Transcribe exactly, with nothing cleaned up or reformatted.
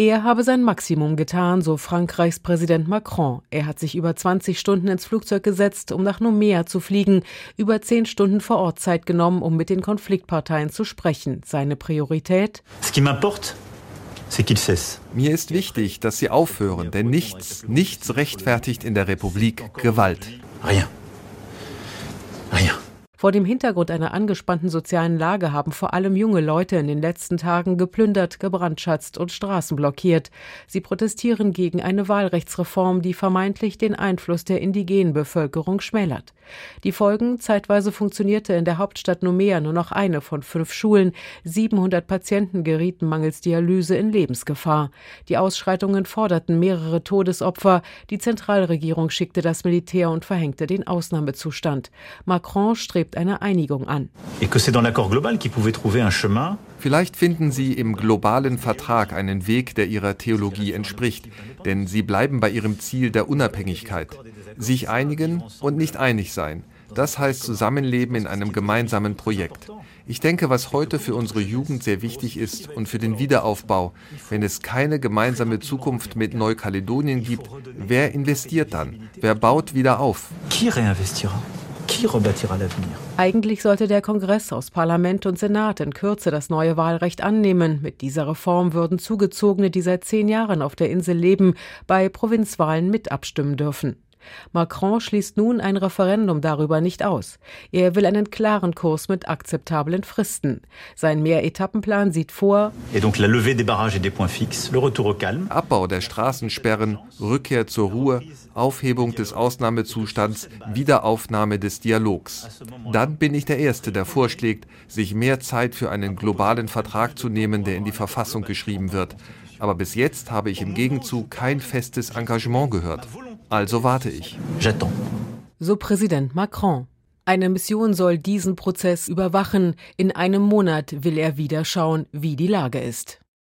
Er habe sein Maximum getan, so Frankreichs Präsident Macron. Er hat sich über zwanzig Stunden ins Flugzeug gesetzt, um nach Nouméa zu fliegen, über zehn Stunden vor Ort Zeit genommen, um mit den Konfliktparteien zu sprechen. Seine Priorität? Mir ist wichtig, dass sie aufhören, denn nichts, nichts rechtfertigt in der Republik Gewalt. Rien. Rien. Vor dem Hintergrund einer angespannten sozialen Lage haben vor allem junge Leute in den letzten Tagen geplündert, gebrandschatzt und Straßen blockiert. Sie protestieren gegen eine Wahlrechtsreform, die vermeintlich den Einfluss der indigenen Bevölkerung schmälert. Die Folgen: Zeitweise funktionierte in der Hauptstadt Nouméa nur noch eine von fünf Schulen. siebenhundert Patienten gerieten mangels Dialyse in Lebensgefahr. Die Ausschreitungen forderten mehrere Todesopfer. Die Zentralregierung schickte das Militär und verhängte den Ausnahmezustand. Macron strebt eine Einigung an. Vielleicht finden sie im globalen Vertrag einen Weg, der ihrer Theologie entspricht, denn sie bleiben bei ihrem Ziel der Unabhängigkeit. Sich einigen und nicht einig sein. Das heißt Zusammenleben in einem gemeinsamen Projekt. Ich denke, was heute für unsere Jugend sehr wichtig ist und für den Wiederaufbau, wenn es keine gemeinsame Zukunft mit Neukaledonien gibt, wer investiert dann? Wer baut wieder auf? Qui réinvestira? Qui rebâtira l'avenir? Eigentlich sollte der Kongress aus Parlament und Senat in Kürze das neue Wahlrecht annehmen. Mit dieser Reform würden Zugezogene, die seit zehn Jahren auf der Insel leben, bei Provinzwahlen mit abstimmen dürfen. Macron schließt nun ein Referendum darüber nicht aus. Er will einen klaren Kurs mit akzeptablen Fristen. Sein Mehretappenplan sieht vor: Abbau der Straßensperren, Rückkehr zur Ruhe, Aufhebung des Ausnahmezustands, Wiederaufnahme des Dialogs. Dann bin ich der Erste, der vorschlägt, sich mehr Zeit für einen globalen Vertrag zu nehmen, der in die Verfassung geschrieben wird. Aber bis jetzt habe ich im Gegenzug kein festes Engagement gehört. Also warte ich. So Präsident Macron. Eine Mission soll diesen Prozess überwachen. In einem Monat will er wieder schauen, wie die Lage ist.